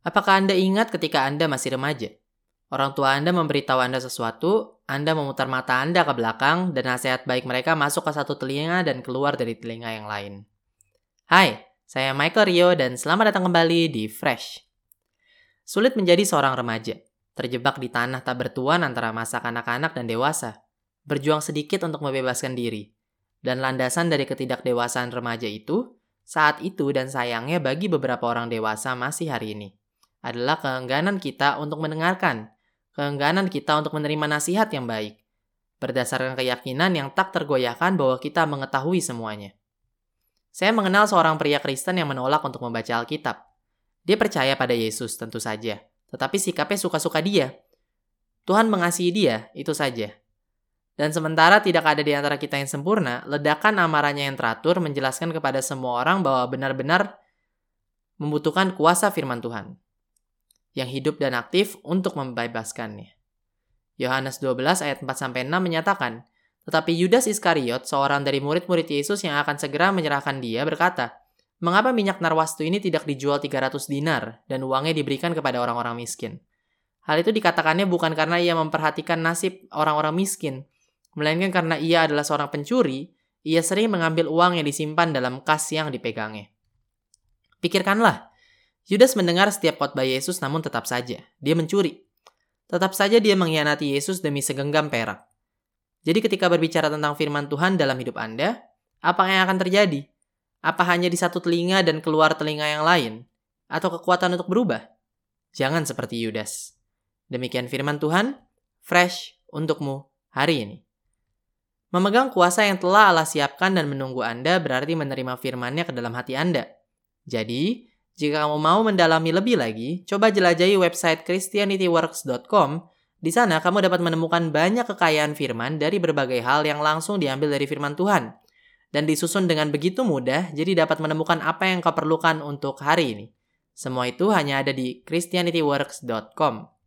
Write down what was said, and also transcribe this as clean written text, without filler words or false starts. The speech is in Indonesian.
Apakah Anda ingat ketika Anda masih remaja? Orang tua Anda memberitahu Anda sesuatu, Anda memutar mata Anda ke belakang, dan nasihat baik mereka masuk ke satu telinga dan keluar dari telinga yang lain. Hai, saya Michael Rio dan selamat datang kembali di Fresh. Sulit menjadi seorang remaja, terjebak di tanah tak bertuan antara masa kanak-kanak dan dewasa, berjuang sedikit untuk membebaskan diri. Dan landasan dari ketidakdewasaan remaja itu, saat itu dan sayangnya bagi beberapa orang dewasa masih hari ini, adalah keengganan kita untuk mendengarkan, keengganan kita untuk menerima nasihat yang baik, berdasarkan keyakinan yang tak tergoyahkan bahwa kita mengetahui semuanya. Saya mengenal seorang pria Kristen yang menolak untuk membaca Alkitab. Dia percaya pada Yesus tentu saja, tetapi sikapnya suka-suka dia. Tuhan mengasihi dia, itu saja. Dan sementara tidak ada di antara kita yang sempurna, ledakan amarahnya yang teratur menjelaskan kepada semua orang bahwa benar-benar membutuhkan kuasa firman Tuhan yang hidup dan aktif untuk membebaskannya. Yohanes 12 ayat 4-6 menyatakan, tetapi Yudas Iskariot, seorang dari murid-murid Yesus yang akan segera menyerahkan dia, berkata, mengapa minyak narwastu ini tidak dijual 300 dinar dan uangnya diberikan kepada orang-orang miskin? Hal itu dikatakannya bukan karena ia memperhatikan nasib orang-orang miskin, melainkan karena ia adalah seorang pencuri, ia sering mengambil uang yang disimpan dalam kas yang dipegangnya. Pikirkanlah, Yudas mendengar setiap khotbah Yesus namun tetap saja, dia mencuri. Tetap saja dia mengkhianati Yesus demi segenggam perak. Jadi ketika berbicara tentang firman Tuhan dalam hidup Anda, apa yang akan terjadi? Apa hanya di satu telinga dan keluar telinga yang lain? Atau kekuatan untuk berubah? Jangan seperti Yudas. Demikian firman Tuhan, fresh untukmu hari ini. Memegang kuasa yang telah Allah siapkan dan menunggu Anda berarti menerima firman-Nya ke dalam hati Anda. Jadi, jika kamu mau mendalami lebih lagi, coba jelajahi website christianityworks.com. Di sana kamu dapat menemukan banyak kekayaan firman dari berbagai hal yang langsung diambil dari firman Tuhan. Dan disusun dengan begitu mudah, jadi dapat menemukan apa yang kau perlukan untuk hari ini. Semua itu hanya ada di christianityworks.com.